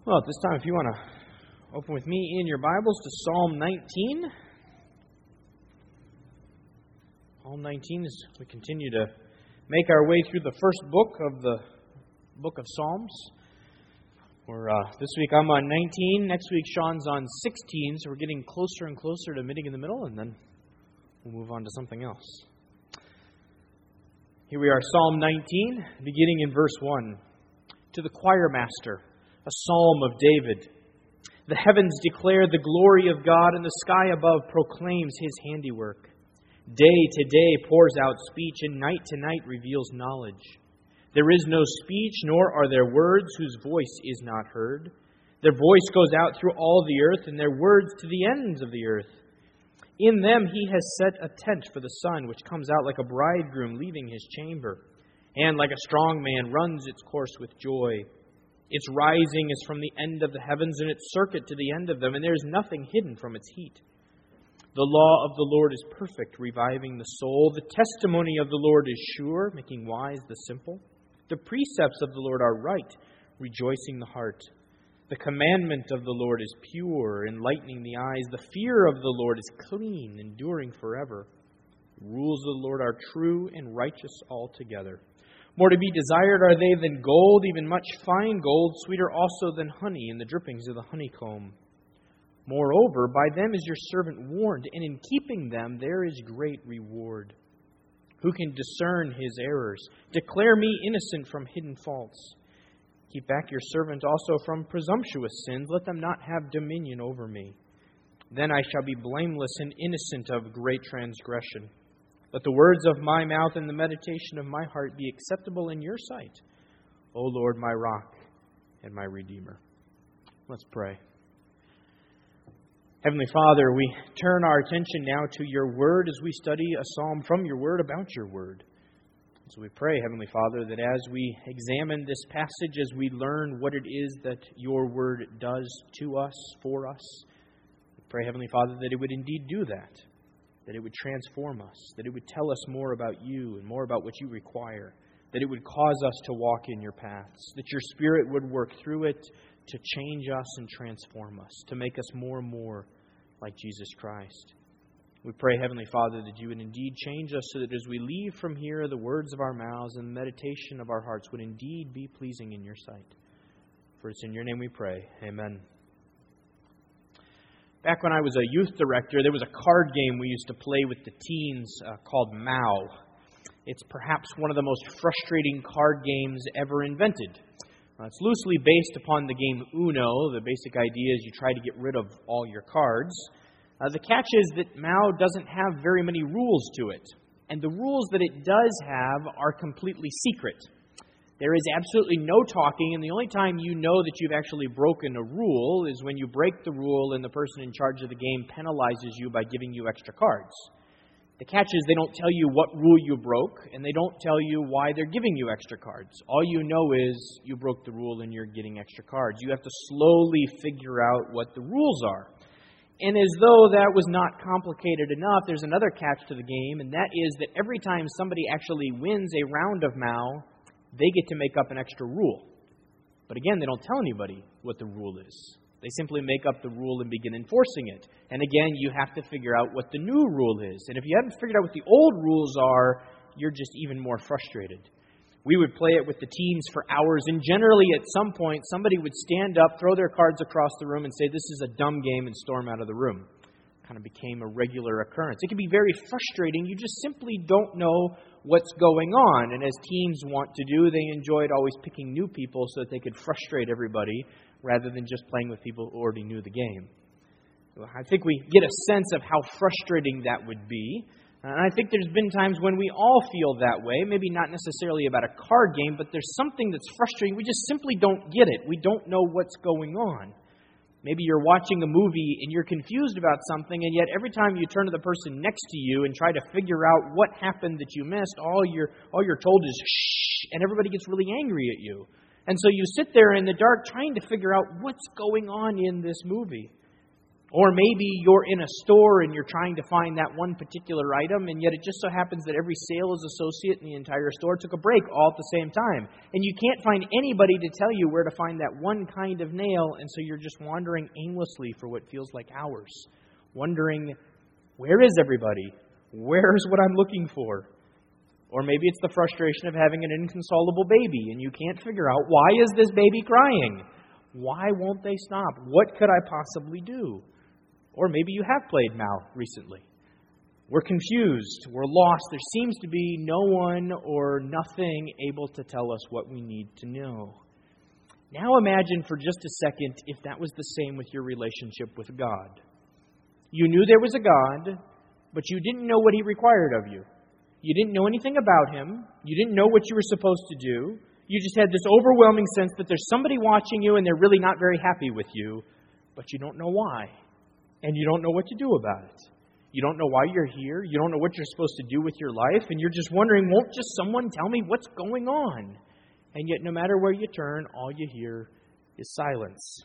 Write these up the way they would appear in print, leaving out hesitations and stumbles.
Well, at this time, if you want to open with me in your Bibles to Psalm 19. Psalm 19 as we continue to make our way through the first book of the book of Psalms. This week I'm on 19, next week Sean's on 16, so we're getting closer and closer to meeting in the middle, and then we'll move on to something else. Here we are, Psalm 19, beginning in verse 1. To the choir master, a psalm of David. The heavens declare the glory of God, and the sky above proclaims His handiwork. Day to day pours out speech, and night to night reveals knowledge. There is no speech, nor are there words whose voice is not heard. Their voice goes out through all the earth, and their words to the ends of the earth. In them He has set a tent for the sun, which comes out like a bridegroom leaving his chamber, and like a strong man runs its course with joy. Its rising is from the end of the heavens, and its circuit to the end of them, and there is nothing hidden from its heat. The law of the Lord is perfect, reviving the soul. The testimony of the Lord is sure, making wise the simple. The precepts of the Lord are right, rejoicing the heart. The commandment of the Lord is pure, enlightening the eyes. The fear of the Lord is clean, enduring forever. The rules of the Lord are true and righteous altogether. More to be desired are they than gold, even much fine gold, sweeter also than honey in the drippings of the honeycomb. Moreover, by them is your servant warned, and in keeping them there is great reward. Who can discern his errors? Declare me innocent from hidden faults. Keep back your servant also from presumptuous sins. Let them not have dominion over me. Then I shall be blameless and innocent of great transgression. Let the words of my mouth and the meditation of my heart be acceptable in your sight, O Lord, my rock and my redeemer. Let's pray. Heavenly Father, we turn our attention now to your word as we study a psalm from your word about your word. So we pray, Heavenly Father, that as we examine this passage, as we learn what it is that your word does to us, for us, we pray, Heavenly Father, that it would indeed do that it would transform us, that it would tell us more about you and more about what you require, that it would cause us to walk in your paths, that your Spirit would work through it to change us and transform us, to make us more and more like Jesus Christ. We pray, Heavenly Father, that you would indeed change us so that as we leave from here, the words of our mouths and the meditation of our hearts would indeed be pleasing in your sight. For it's in your name we pray. Amen. Back when I was a youth director, there was a card game we used to play with the teens called Mao. It's perhaps one of the most frustrating card games ever invented. It's loosely based upon the game Uno. The basic idea is you try to get rid of all your cards. The catch is that Mao doesn't have very many rules to it. And the rules that it does have are completely secret. There is absolutely no talking, and the only time you know that you've actually broken a rule is when you break the rule and the person in charge of the game penalizes you by giving you extra cards. The catch is they don't tell you what rule you broke, and they don't tell you why they're giving you extra cards. All you know is you broke the rule and you're getting extra cards. You have to slowly figure out what the rules are. And as though that was not complicated enough, there's another catch to the game, and that is that every time somebody actually wins a round of Mao, they get to make up an extra rule. But again, they don't tell anybody what the rule is. They simply make up the rule and begin enforcing it. And again, you have to figure out what the new rule is. And if you haven't figured out what the old rules are, you're just even more frustrated. We would play it with the teens for hours, and generally at some point, somebody would stand up, throw their cards across the room, and say, "This is a dumb game," and storm out of the room. It kind of became a regular occurrence. It can be very frustrating. You just simply don't know what's going on. And as teens want to do, they enjoyed always picking new people so that they could frustrate everybody rather than just playing with people who already knew the game. I think we get a sense of how frustrating that would be. And I think there's been times when we all feel that way, maybe not necessarily about a card game, but there's something that's frustrating. We just simply don't get it. We don't know what's going on. Maybe you're watching a movie and you're confused about something, and yet every time you turn to the person next to you and try to figure out what happened that you missed, all you're told is shh, and everybody gets really angry at you. And so you sit there in the dark trying to figure out what's going on in this movie. Or maybe you're in a store and you're trying to find that one particular item, and yet it just so happens that every sales associate in the entire store took a break all at the same time. And you can't find anybody to tell you where to find that one kind of nail, and so you're just wandering aimlessly for what feels like hours, wondering, where is everybody? Where's what I'm looking for? Or maybe it's the frustration of having an inconsolable baby, and you can't figure out, why is this baby crying? Why won't they stop? What could I possibly do? Or maybe you have played Mao recently. We're confused. We're lost. There seems to be no one or nothing able to tell us what we need to know. Now imagine for just a second if that was the same with your relationship with God. You knew there was a God, but you didn't know what He required of you. You didn't know anything about Him. You didn't know what you were supposed to do. You just had this overwhelming sense that there's somebody watching you and they're really not very happy with you, but you don't know why. And you don't know what to do about it. You don't know why you're here. You don't know what you're supposed to do with your life. And you're just wondering, won't just someone tell me what's going on? And yet, no matter where you turn, all you hear is silence.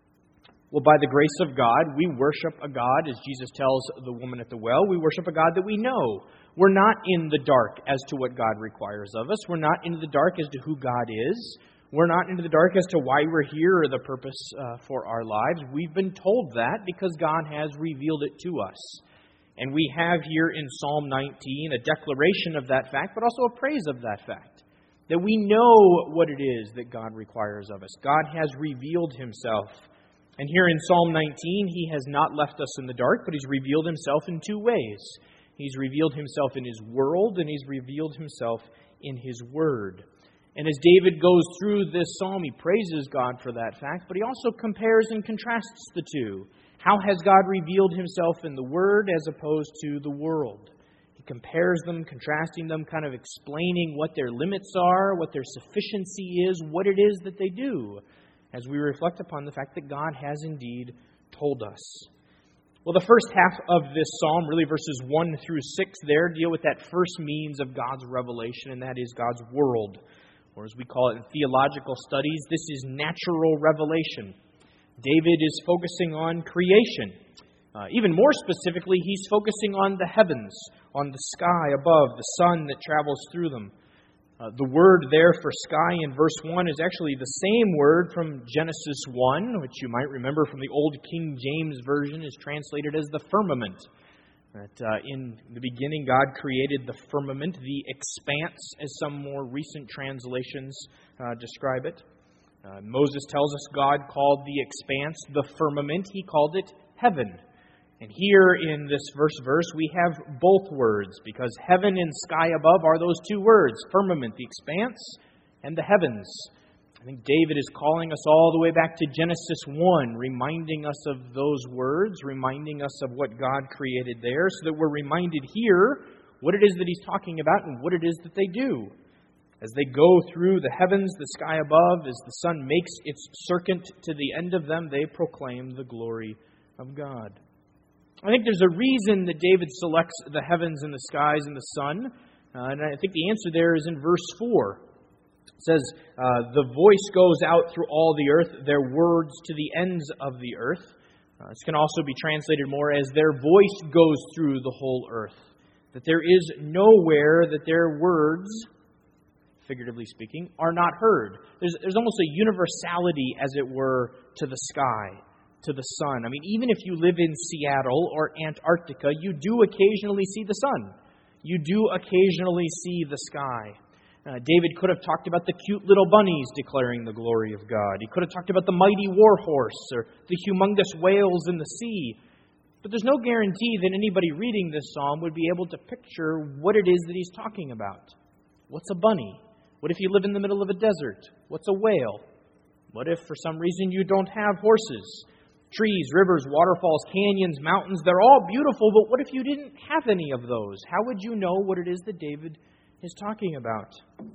Well, by the grace of God, we worship a God, as Jesus tells the woman at the well, we worship a God that we know. We're not in the dark as to what God requires of us. We're not in the dark as to who God is. We're not into the dark as to why we're here or the purpose for our lives. We've been told that because God has revealed it to us. And we have here in Psalm 19 a declaration of that fact, but also a praise of that fact. That we know what it is that God requires of us. God has revealed Himself. And here in Psalm 19, He has not left us in the dark, but He's revealed Himself in two ways. He's revealed Himself in His world, and He's revealed Himself in His Word. And as David goes through this psalm, he praises God for that fact, but he also compares and contrasts the two. How has God revealed Himself in the Word as opposed to the world? He compares them, contrasting them, kind of explaining what their limits are, what their sufficiency is, what it is that they do, as we reflect upon the fact that God has indeed told us. Well, the first half of this psalm, really verses 1 through 6 there, deal with that first means of God's revelation, and that is God's world. Or as we call it in theological studies, this is natural revelation. David is focusing on creation. Even more specifically, he's focusing on the heavens, on the sky above, the sun that travels through them. The word there for sky in verse 1 is actually the same word from Genesis 1, which you might remember from the Old King James Version is translated as the firmament. That in the beginning, God created the firmament, the expanse, as some more recent translations describe it. Moses tells us God called the expanse the firmament. He called it heaven. And here in this first verse, we have both words, because heaven and sky above are those two words, firmament, the expanse, and the heavens. I think David is calling us all the way back to Genesis 1, reminding us of those words, reminding us of what God created there, so that we're reminded here what it is that He's talking about and what it is that they do. As they go through the heavens, the sky above, as the sun makes its circuit to the end of them, they proclaim the glory of God. I think there's a reason that David selects the heavens and the skies and the sun, and I think the answer there is in verse 4. It says, the voice goes out through all the earth, their words to the ends of the earth. This can also be translated more as their voice goes through the whole earth. That there is nowhere that their words, figuratively speaking, are not heard. There's almost a universality, as it were, to the sky, to the sun. I mean, even if you live in Seattle or Antarctica, you do occasionally see the sun. You do occasionally see the sky. David could have talked about the cute little bunnies declaring the glory of God. He could have talked about the mighty war horse or the humongous whales in the sea. But there's no guarantee that anybody reading this psalm would be able to picture what it is that he's talking about. What's a bunny? What if you live in the middle of a desert? What's a whale? What if for some reason you don't have horses? Trees, rivers, waterfalls, canyons, mountains, they're all beautiful, but what if you didn't have any of those? How would you know what it is that David is talking about?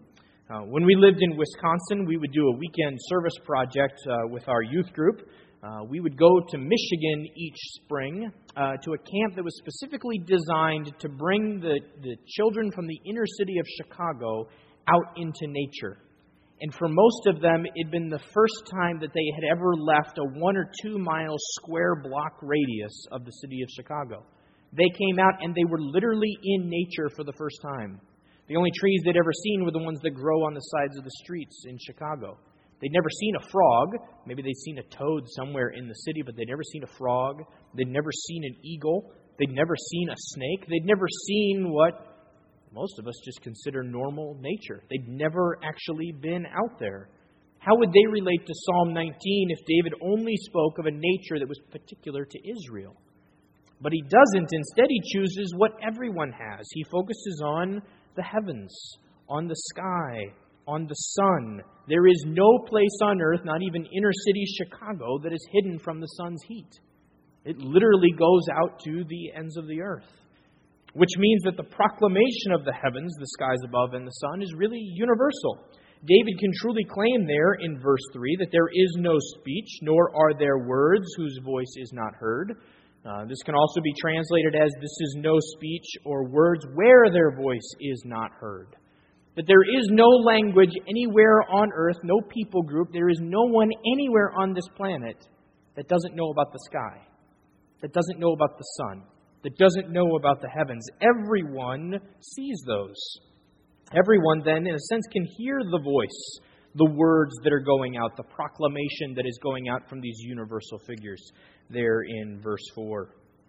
When we lived in Wisconsin, we would do a weekend service project with our youth group. We would go to Michigan each spring to a camp that was specifically designed to bring the children from the inner city of Chicago out into nature. And for most of them, it had been the first time that they had ever left a 1 or 2 mile square block radius of the city of Chicago. They came out and they were literally in nature for the first time. The only trees they'd ever seen were the ones that grow on the sides of the streets in Chicago. They'd never seen a frog. Maybe they'd seen a toad somewhere in the city, but they'd never seen a frog. They'd never seen an eagle. They'd never seen a snake. They'd never seen what most of us just consider normal nature. They'd never actually been out there. How would they relate to Psalm 19 if David only spoke of a nature that was particular to Israel? But he doesn't. Instead, he chooses what everyone has. He focuses on the heavens, on the sky, on the sun. There is no place on earth, not even inner city Chicago, that is hidden from the sun's heat. It literally goes out to the ends of the earth, which means that the proclamation of the heavens, the skies above and the sun, is really universal. David can truly claim there in verse 3 that there is no speech, nor are there words whose voice is not heard. This can also be translated as, this is no speech or words where their voice is not heard. That there is no language anywhere on earth, no people group, there is no one anywhere on this planet that doesn't know about the sky, that doesn't know about the sun, that doesn't know about the heavens. Everyone sees those. Everyone then, in a sense, can hear the voice, the words that are going out, the proclamation that is going out from these universal figures there in verse 4.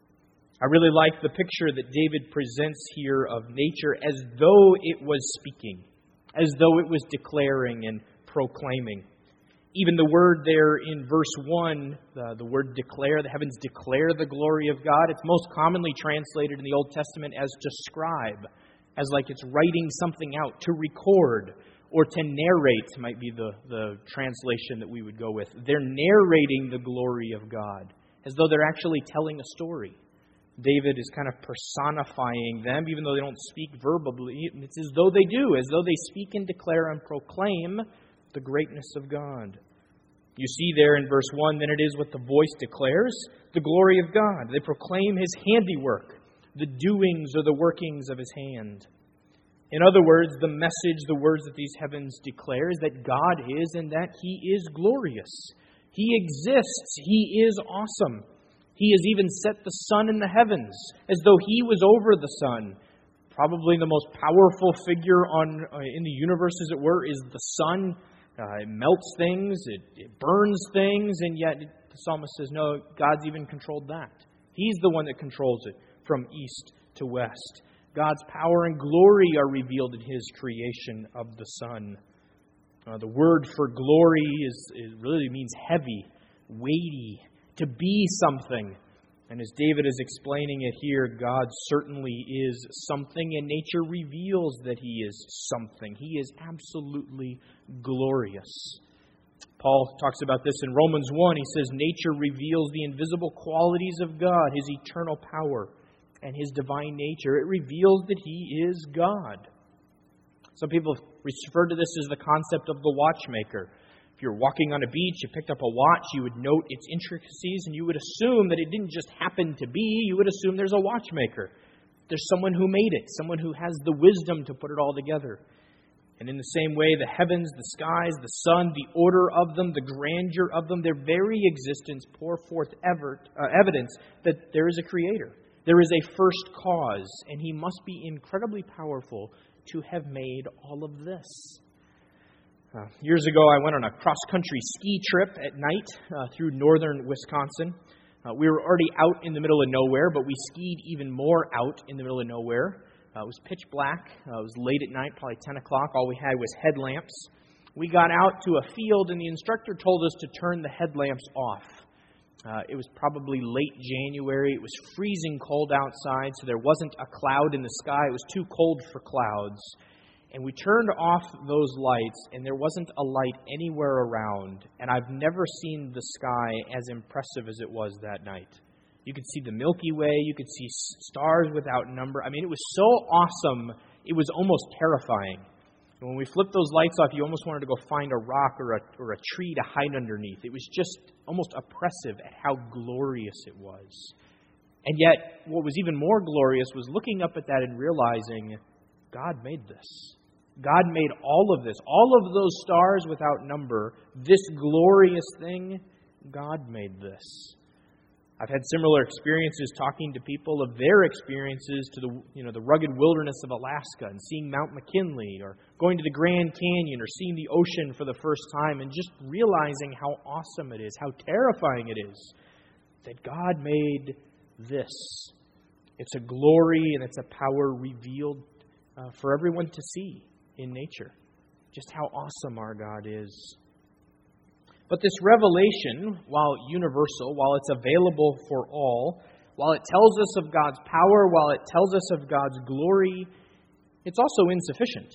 I really like the picture that David presents here of nature as though it was speaking, as though it was declaring and proclaiming. Even the word there in verse 1, the word declare, the heavens declare the glory of God. It's most commonly translated in the Old Testament as to scribe, as like it's writing something out, to record, or to narrate might be the translation that we would go with. They're narrating the glory of God, as though they're actually telling a story. David is kind of personifying them, even though they don't speak verbally. It's as though they do, as though they speak and declare and proclaim the greatness of God. You see there in verse 1, then it is what the voice declares, the glory of God. They proclaim His handiwork, the doings or the workings of His hand. In other words, the message, the words that these heavens declare is that God is and that He is glorious. He exists. He is awesome. He has even set the sun in the heavens as though He was over the sun. Probably the most powerful figure in the universe, as it were, is the sun. It melts things, it burns things, and yet the psalmist says, no, God's even controlled that. He's the one that controls it from east to west. God's power and glory are revealed in His creation of the sun. The word for glory really means heavy, weighty, to be something. And as David is explaining it here, God certainly is something, and nature reveals that He is something. He is absolutely glorious. Paul talks about this in Romans 1. He says, nature reveals the invisible qualities of God, His eternal power, and His divine nature. It reveals that He is God. Some people refer to this as the concept of the watchmaker. If you're walking on a beach, you picked up a watch, you would note its intricacies, and you would assume that it didn't just happen to be. You would assume there's a watchmaker. There's someone who made it, someone who has the wisdom to put it all together. And in the same way, the heavens, the skies, the sun, the order of them, the grandeur of them, their very existence pour forth evidence that there is a Creator. There is a first cause, and He must be incredibly powerful to have made all of this. Years ago, I went on a cross-country ski trip at night through northern Wisconsin. We were already out in the middle of nowhere, but we skied even more out in the middle of nowhere. It was pitch black. It was late at night, probably 10 o'clock. All we had was headlamps. We got out to a field, and the instructor told us to turn the headlamps off. It was probably late January. It was freezing cold outside, so there wasn't a cloud in the sky. It was too cold for clouds. And we turned off those lights, and there wasn't a light anywhere around. And I've never seen the sky as impressive as it was that night. You could see the Milky Way. You could see stars without number. I mean, it was so awesome, it was almost terrifying. And when we flipped those lights off, you almost wanted to go find a rock or a tree to hide underneath. It was just almost oppressive at how glorious it was. And yet, what was even more glorious was looking up at that and realizing God made this. God made all of this, all of those stars without number, this glorious thing, God made this. I've had similar experiences talking to people of their experiences to the rugged wilderness of Alaska and seeing Mount McKinley, or going to the Grand Canyon, or seeing the ocean for the first time, and just realizing how awesome it is, how terrifying it is that God made this. It's a glory and it's a power revealed for everyone to see in nature. Just how awesome our God is. But this revelation, while universal, while it's available for all, while it tells us of God's power, while it tells us of God's glory, it's also insufficient.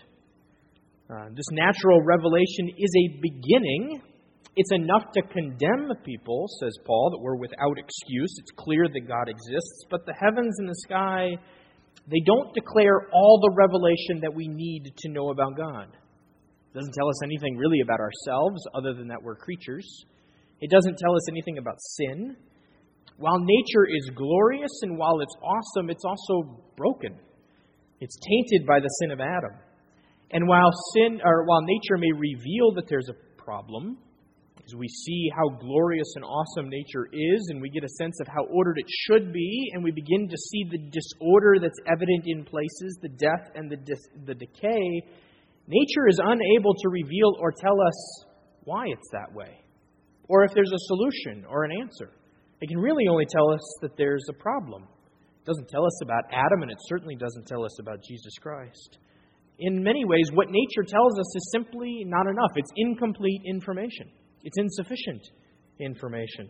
This natural revelation is a beginning. It's enough to condemn people, says Paul, that we're without excuse. It's clear that God exists. But the heavens and the sky, they don't declare all the revelation that we need to know about God. It doesn't tell us anything really about ourselves other than that we're creatures. It doesn't tell us anything about sin. While nature is glorious and while it's awesome, it's also broken. It's tainted by the sin of Adam. And while nature may reveal that there's a problem, as we see how glorious and awesome nature is, and we get a sense of how ordered it should be, and we begin to see the disorder that's evident in places, the death and the decay, nature is unable to reveal or tell us why it's that way, or if there's a solution or an answer. It can really only tell us that there's a problem. It doesn't tell us about Adam, and it certainly doesn't tell us about Jesus Christ. In many ways, what nature tells us is simply not enough. It's incomplete information. It's insufficient information.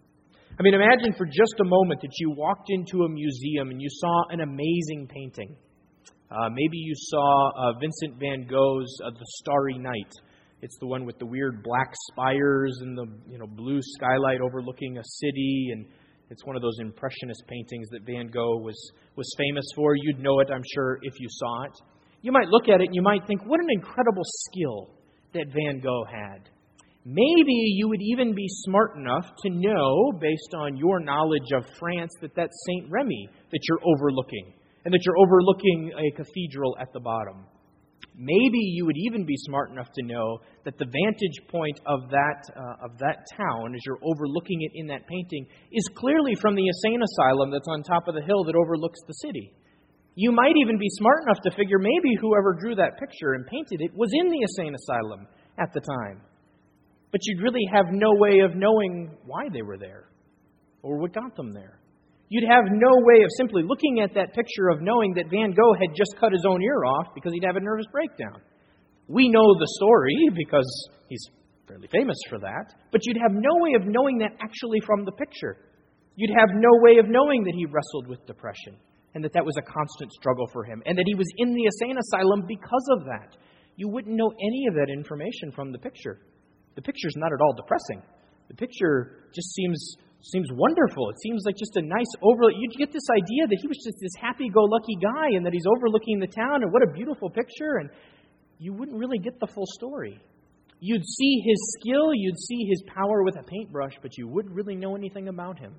I mean, imagine for just a moment that you walked into a museum and you saw an amazing painting. Maybe you saw Vincent van Gogh's The Starry Night. It's the one with the weird black spires and the blue skylight overlooking a city, and it's one of those impressionist paintings that Van Gogh was famous for. You'd know it, I'm sure, if you saw it. You might look at it and you might think, what an incredible skill that Van Gogh had. Maybe you would even be smart enough to know, based on your knowledge of France, that that's Saint Remy that you're overlooking, and that you're overlooking a cathedral at the bottom. Maybe you would even be smart enough to know that the vantage point of that town, as you're overlooking it in that painting, is clearly from the insane asylum that's on top of the hill that overlooks the city. You might even be smart enough to figure maybe whoever drew that picture and painted it was in the insane asylum at the time. But you'd really have no way of knowing why they were there or what got them there. You'd have no way of simply looking at that picture of knowing that Van Gogh had just cut his own ear off because he'd have a nervous breakdown. We know the story because he's fairly famous for that, but you'd have no way of knowing that actually from the picture. You'd have no way of knowing that he wrestled with depression and that was a constant struggle for him and that he was in the insane asylum because of that. You wouldn't know any of that information from the picture. The picture's not at all depressing. The picture just seems wonderful. It seems like just a nice you get this idea that he was just this happy-go-lucky guy and that he's overlooking the town, and what a beautiful picture, and you wouldn't really get the full story. You'd see his skill, you'd see his power with a paintbrush, but you wouldn't really know anything about him.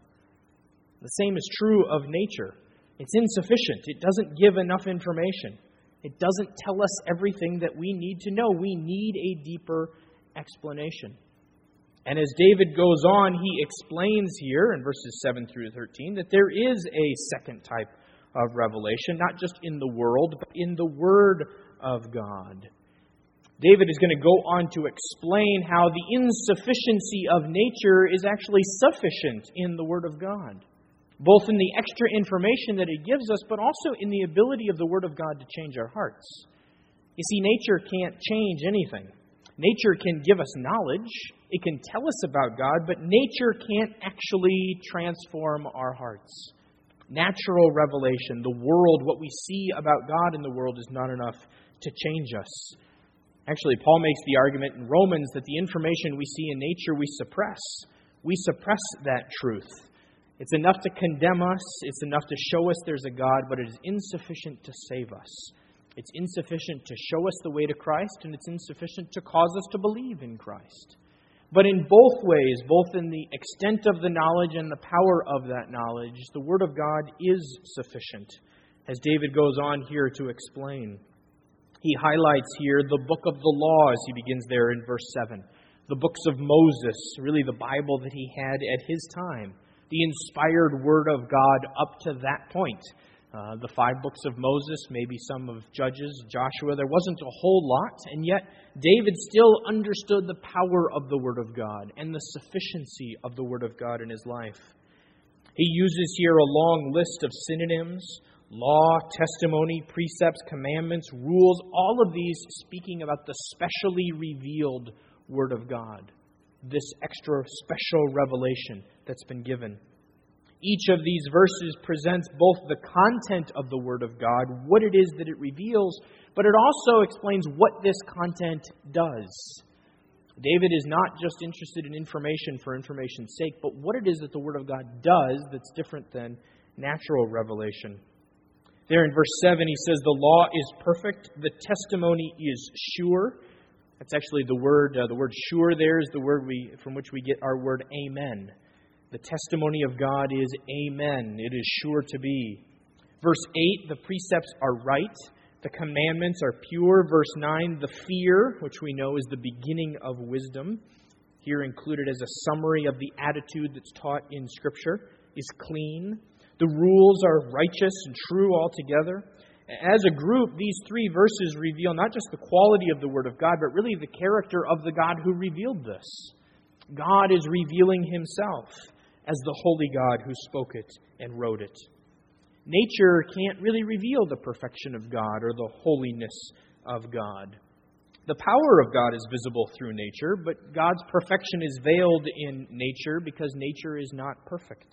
The same is true of nature. It's insufficient. It doesn't give enough information. It doesn't tell us everything that we need to know. We need a deeper explanation. And as David goes on, he explains here in verses 7 through 13 that there is a second type of revelation, not just in the world, but in the Word of God. David is going to go on to explain how the insufficiency of nature is actually sufficient in the Word of God, both in the extra information that it gives us, but also in the ability of the Word of God to change our hearts. You see, nature can't change anything. Nature can give us knowledge. It can tell us about God, but nature can't actually transform our hearts. Natural revelation, the world, what we see about God in the world is not enough to change us. Actually, Paul makes the argument in Romans that the information we see in nature we suppress. We suppress that truth. It's enough to condemn us. It's enough to show us there's a God, but it is insufficient to save us. It's insufficient to show us the way to Christ, and it's insufficient to cause us to believe in Christ. But in both ways, both in the extent of the knowledge and the power of that knowledge, the Word of God is sufficient, as David goes on here to explain. He highlights here the book of the law as he begins there in verse 7. The books of Moses, really the Bible that he had at his time. The inspired Word of God up to that point. The 5 books of Moses, maybe some of Judges, Joshua. There wasn't a whole lot, and yet David still understood the power of the Word of God and the sufficiency of the Word of God in his life. He uses here a long list of synonyms, law, testimony, precepts, commandments, rules, all of these speaking about the specially revealed Word of God, this extra special revelation that's been given. Each of these verses presents both the content of the Word of God, what it is that it reveals, but it also explains what this content does. David is not just interested in information for information's sake, but what it is that the Word of God does that's different than natural revelation. There in verse 7 he says, the law is perfect, the testimony is sure. That's actually the word sure there is the word from which we get our word amen. The testimony of God is amen. It is sure to be. Verse 8, the precepts are right. The commandments are pure. Verse 9, the fear, which we know is the beginning of wisdom, here included as a summary of the attitude that's taught in Scripture, is clean. The rules are righteous and true altogether. As a group, these 3 verses reveal not just the quality of the Word of God, but really the character of the God who revealed this. God is revealing Himself as the holy God who spoke it and wrote it. Nature can't really reveal the perfection of God or the holiness of God. The power of God is visible through nature, but God's perfection is veiled in nature because nature is not perfect.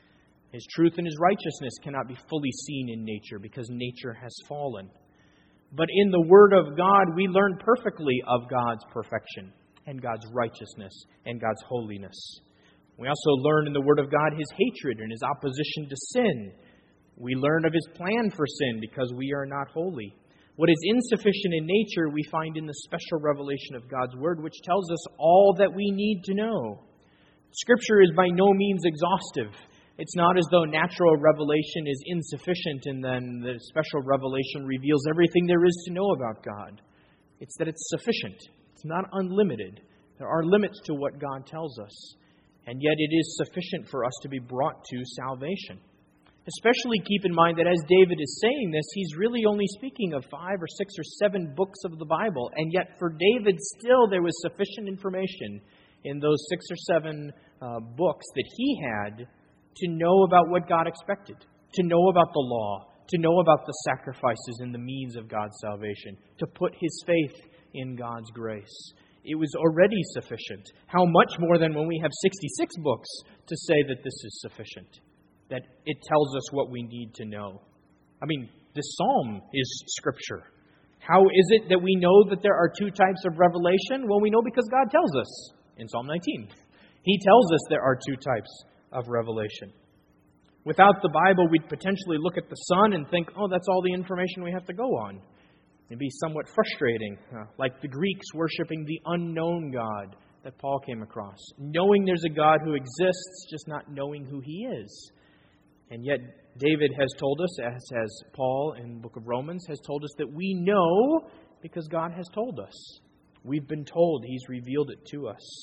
His truth and His righteousness cannot be fully seen in nature because nature has fallen. But in the Word of God, we learn perfectly of God's perfection and God's righteousness and God's holiness. We also learn in the Word of God His hatred and His opposition to sin. We learn of His plan for sin because we are not holy. What is insufficient in nature, we find in the special revelation of God's Word, which tells us all that we need to know. Scripture is by no means exhaustive. It's not as though natural revelation is insufficient and then the special revelation reveals everything there is to know about God. It's that it's sufficient. It's not unlimited. There are limits to what God tells us. And yet it is sufficient for us to be brought to salvation. Especially keep in mind that as David is saying this, he's really only speaking of 5 or 6 or 7 books of the Bible. And yet for David still there was sufficient information in those 6 or 7 books that he had to know about what God expected, to know about the law, to know about the sacrifices and the means of God's salvation, to put his faith in God's grace. It was already sufficient. How much more than when we have 66 books to say that this is sufficient, that it tells us what we need to know. I mean, this psalm is Scripture. How is it that we know that there are 2 types of revelation? Well, we know because God tells us in Psalm 19. He tells us there are 2 types of revelation. Without the Bible, we'd potentially look at the sun and think, oh, that's all the information we have to go on. It'd be somewhat frustrating, like the Greeks worshiping the unknown God that Paul came across. Knowing there's a God who exists, just not knowing who He is. And yet, David has told us, as has Paul in the book of Romans, has told us that we know because God has told us. We've been told. He's revealed it to us.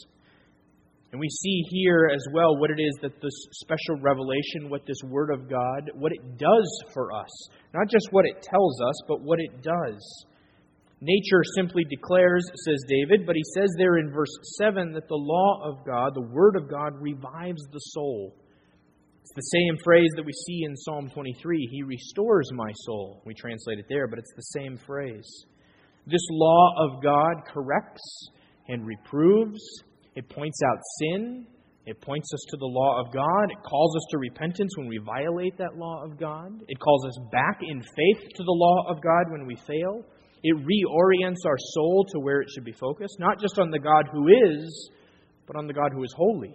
And we see here as well what it is that this special revelation, what this Word of God, what it does for us. Not just what it tells us, but what it does. Nature simply declares, says David, but he says there in verse 7 that the law of God, the Word of God, revives the soul. It's the same phrase that we see in Psalm 23. He restores my soul. We translate it there, but it's the same phrase. This law of God corrects and reproves. It points out sin. It points us to the law of God. It calls us to repentance when we violate that law of God. It calls us back in faith to the law of God when we fail. It reorients our soul to where it should be focused, not just on the God who is, but on the God who is holy,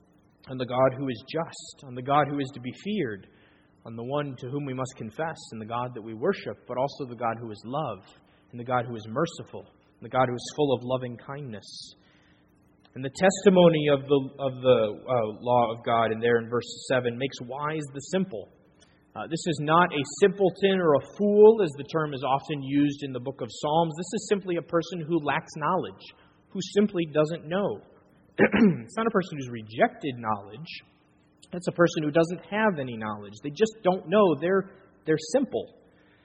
on the God who is just, on the God who is to be feared, on the one to whom we must confess, and the God that we worship, but also the God who is love, and the God who is merciful, and the God who is full of loving kindness. And the testimony of the law of God, and there in verse 7, makes wise the simple. This is not a simpleton or a fool, as the term is often used in the book of Psalms. This is simply a person who lacks knowledge, who simply doesn't know. It's not a person who's rejected knowledge. It's a person who doesn't have any knowledge. They just don't know. They're simple.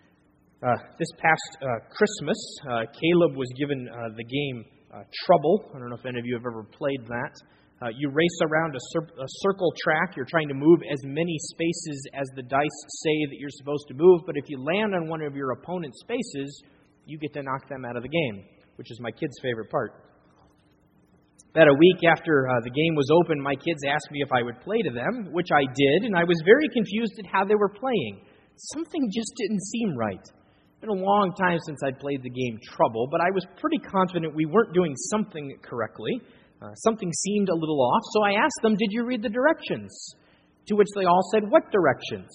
This past Christmas, Caleb was given the game Trouble. I don't know if any of you have ever played that. You race around a circle track. You're trying to move as many spaces as the dice say that you're supposed to move, but if you land on one of your opponent's spaces, you get to knock them out of the game, which is my kids' favorite part. About a week after the game was open, my kids asked me if I would play to them, which I did, and I was very confused at how they were playing. Something just didn't seem right. It's been a long time since I'd played the game Trouble, but I was pretty confident we weren't doing something correctly. Something seemed a little off, so I asked them, "Did you read the directions?" To which they all said, "What directions?"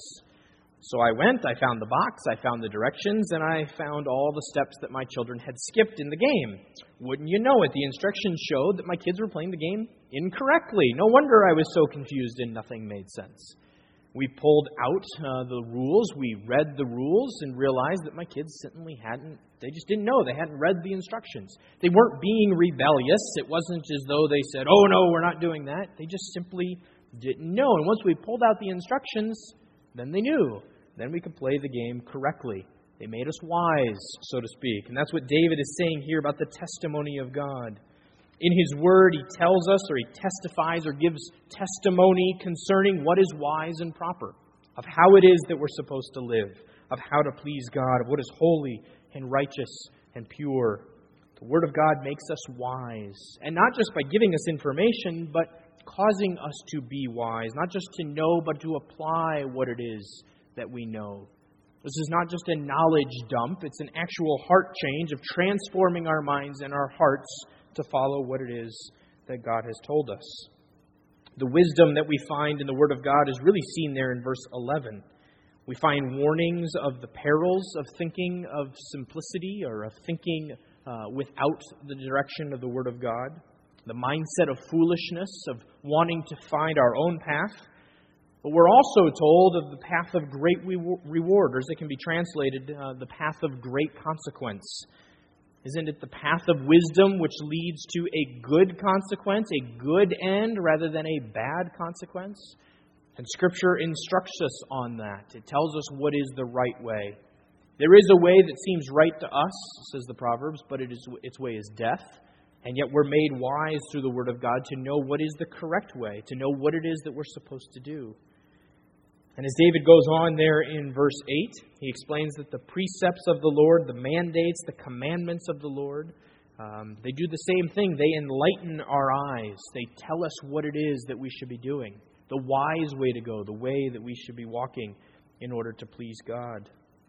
So I went, I found the box, I found the directions, and I found all the steps that my children had skipped in the game. Wouldn't you know it, the instructions showed that my kids were playing the game incorrectly. No wonder I was so confused and nothing made sense. We pulled out the rules, we read the rules, and realized that my kids certainly they just didn't know. They hadn't read the instructions. They weren't being rebellious. It wasn't as though they said, "Oh no, we're not doing that." They just simply didn't know. And once we pulled out the instructions, then they knew. Then we could play the game correctly. They made us wise, so to speak. And that's what David is saying here about the testimony of God. In His Word, He tells us, or He testifies, or gives testimony concerning what is wise and proper, of how it is that we're supposed to live, of how to please God, of what is holy and righteous and pure. The Word of God makes us wise, and not just by giving us information, but causing us to be wise, not just to know, but to apply what it is that we know. This is not just a knowledge dump, it's an actual heart change of transforming our minds and our hearts to follow what it is that God has told us. The wisdom that we find in the Word of God is really seen there in verse 11. We find warnings of the perils of thinking of simplicity or of thinking without the direction of the Word of God. The mindset of foolishness, of wanting to find our own path. But we're also told of the path of great reward, or as it can be translated, the path of great consequence. Isn't it the path of wisdom which leads to a good consequence, a good end, rather than a bad consequence? And Scripture instructs us on that. It tells us what is the right way. There is a way that seems right to us, says the Proverbs, but its way is death. And yet we're made wise through the Word of God to know what is the correct way, to know what it is that we're supposed to do. And as David goes on there in verse 8, he explains that the precepts of the Lord, the mandates, the commandments of the Lord, they do the same thing. They enlighten our eyes. They tell us what it is that we should be doing, the wise way to go, the way that we should be walking in order to please God.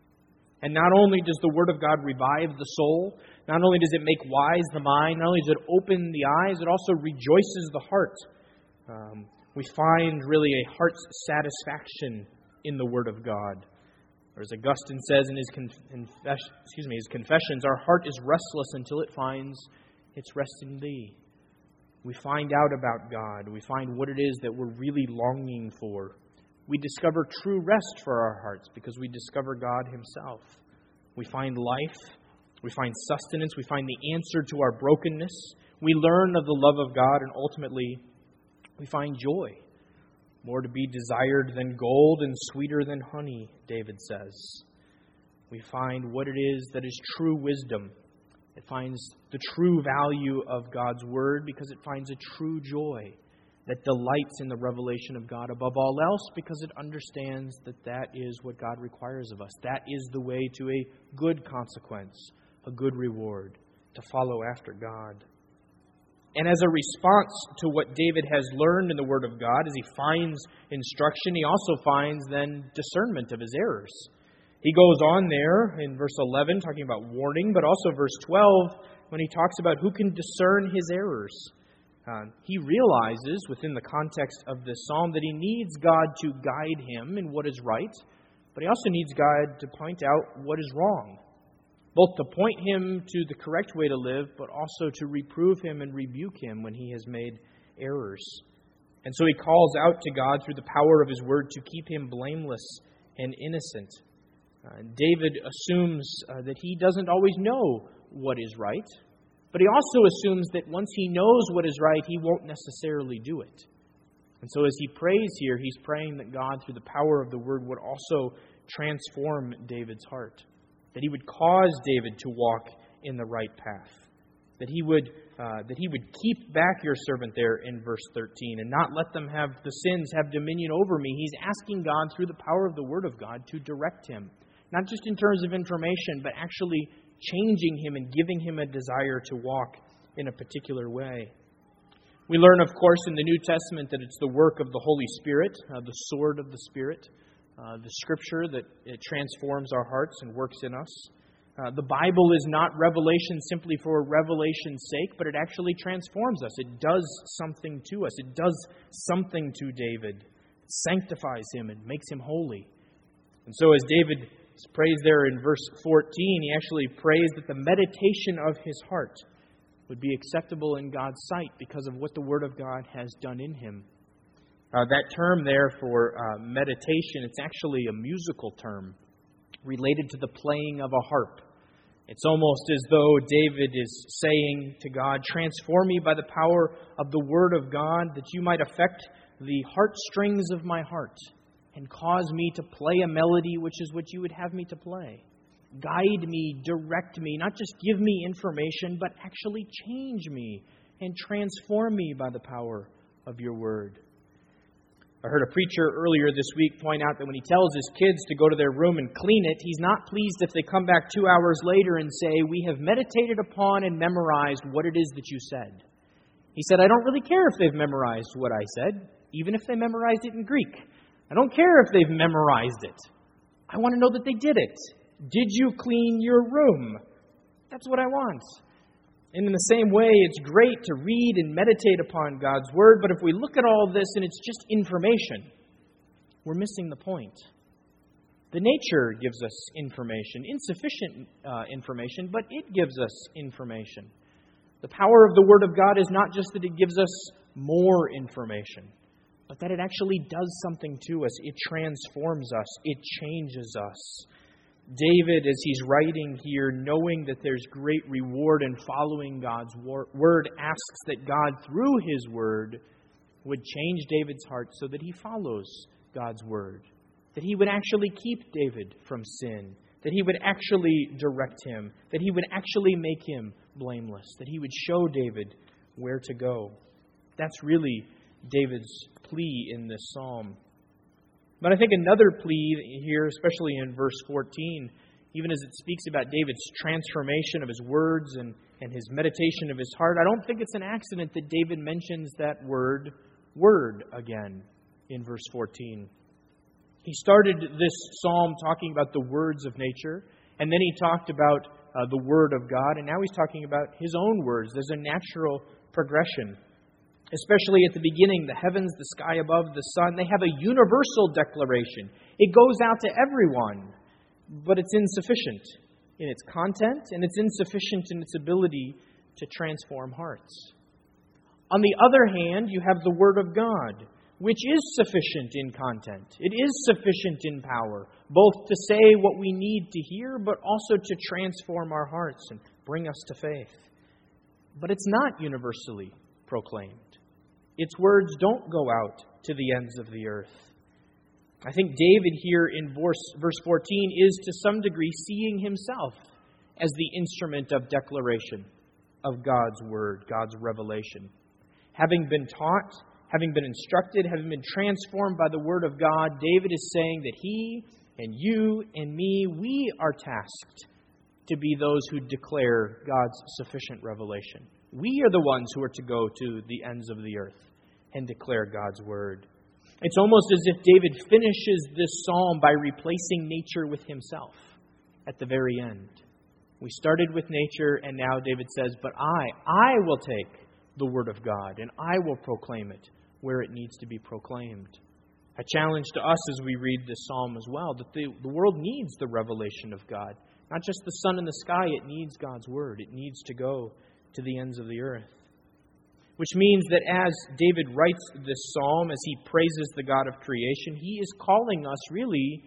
And not only does the Word of God revive the soul, not only does it make wise the mind, not only does it open the eyes, it also rejoices the heart. We find really a heart's satisfaction in the Word of God. Or as Augustine says in his Confessions, our heart is restless until it finds its rest in Thee. We find out about God. We find what it is that we're really longing for. We discover true rest for our hearts because we discover God Himself. We find life. We find sustenance. We find the answer to our brokenness. We learn of the love of God, and ultimately we find joy, more to be desired than gold and sweeter than honey, David says. We find what it is that is true wisdom. It finds the true value of God's Word because it finds a true joy that delights in the revelation of God above all else because it understands that that is what God requires of us. That is the way to a good consequence, a good reward, to follow after God. And as a response to what David has learned in the Word of God, as he finds instruction, he also finds then discernment of his errors. He goes on there in verse 11 talking about warning, but also verse 12 when he talks about who can discern his errors. He realizes within the context of this psalm that he needs God to guide him in what is right, but he also needs God to point out what is wrong. Both to point him to the correct way to live, but also to reprove him and rebuke him when he has made errors. And so he calls out to God through the power of His Word to keep him blameless and innocent. David assumes that he doesn't always know what is right, but he also assumes that once he knows what is right, he won't necessarily do it. And so as he prays here, he's praying that God, through the power of the Word, would also transform David's heart, that he would cause David to walk in the right path, that he would keep back your servant there in verse 13 and not let them have the sins have dominion over me. He's asking God, through the power of the Word of God, to direct him, not just in terms of information, but actually changing him and giving him a desire to walk in a particular way. We learn, of course, in the New Testament that it's the work of the Holy Spirit, the sword of the Spirit, the Scripture that it transforms our hearts and works in us. The Bible is not revelation simply for revelation's sake, but it actually transforms us. It does something to us. It does something to David. It sanctifies him and makes him holy. And so as David prays there in verse 14, he actually prays that the meditation of his heart would be acceptable in God's sight because of what the Word of God has done in him. That term there for meditation, it's actually a musical term related to the playing of a harp. It's almost as though David is saying to God, transform me by the power of the Word of God, that you might affect the heartstrings of my heart and cause me to play a melody which is what you would have me to play. Guide me, direct me, not just give me information, but actually change me and transform me by the power of your Word. I heard a preacher earlier this week point out that when he tells his kids to go to their room and clean it, he's not pleased if they come back 2 hours later and say, we have meditated upon and memorized what it is that you said. He said, I don't really care if they've memorized what I said, even if they memorized it in Greek. I don't care if they've memorized it. I want to know that they did it. Did you clean your room? That's what I want. And in the same way, it's great to read and meditate upon God's Word, but if we look at all this and it's just information, we're missing the point. The nature gives us information, insufficient information, but it gives us information. The power of the Word of God is not just that it gives us more information, but that it actually does something to us. It transforms us. It changes us. David, as he's writing here, knowing that there's great reward in following God's Word, asks that God, through His Word, would change David's heart so that he follows God's Word, that He would actually keep David from sin, that He would actually direct him, that He would actually make him blameless, that He would show David where to go. That's really David's plea in this psalm. But I think another plea here, especially in verse 14, even as it speaks about David's transformation of his words and his meditation of his heart, I don't think it's an accident that David mentions that word again in verse 14. He started this psalm talking about the words of nature, and then he talked about the Word of God, and now he's talking about his own words. There's a natural progression. Especially at the beginning, the heavens, the sky above, the sun, they have a universal declaration. It goes out to everyone, but it's insufficient in its content, and it's insufficient in its ability to transform hearts. On the other hand, you have the Word of God, which is sufficient in content. It is sufficient in power, both to say what we need to hear, but also to transform our hearts and bring us to faith. But it's not universally proclaimed. Its words don't go out to the ends of the earth. I think David here in verse 14 is to some degree seeing himself as the instrument of declaration of God's Word, God's revelation. Having been taught, having been instructed, having been transformed by the Word of God, David is saying that he and you and me, we are tasked to be those who declare God's sufficient revelation. We are the ones who are to go to the ends of the earth and declare God's Word. It's almost as if David finishes this psalm by replacing nature with himself at the very end. We started with nature, and now David says, but I will take the Word of God, and I will proclaim it where it needs to be proclaimed. A challenge to us as we read this psalm as well, that the world needs the revelation of God. Not just the sun and the sky, it needs God's Word. It needs to go to the ends of the earth. Which means that as David writes this psalm, as he praises the God of creation, he is calling us really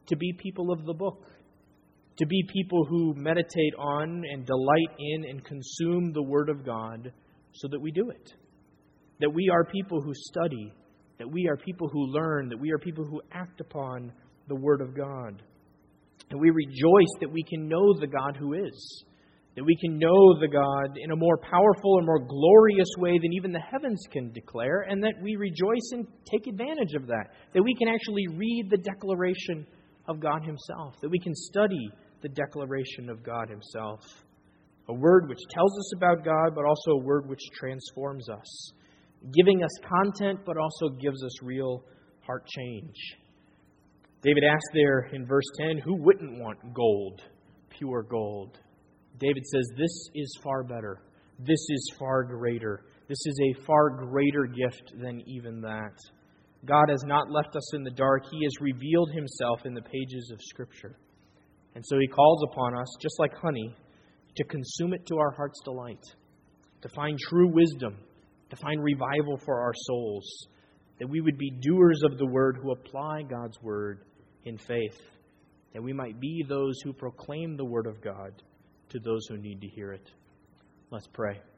to be people of the book, to be people who meditate on and delight in and consume the Word of God so that we do it. That we are people who study, that we are people who learn, that we are people who act upon the Word of God. And we rejoice that we can know the God who is, that we can know the God in a more powerful and more glorious way than even the heavens can declare, and that we rejoice and take advantage of that, that we can actually read the declaration of God Himself, that we can study the declaration of God Himself. A word which tells us about God, but also a word which transforms us, giving us content, but also gives us real heart change. David asked there in verse 10, who wouldn't want gold, pure gold? David says, this is far better. This is far greater. This is a far greater gift than even that. God has not left us in the dark. He has revealed Himself in the pages of Scripture. And so He calls upon us, just like honey, to consume it to our heart's delight, to find true wisdom, to find revival for our souls, that we would be doers of the Word who apply God's Word in faith, that we might be those who proclaim the Word of God to those who need to hear it. Let's pray.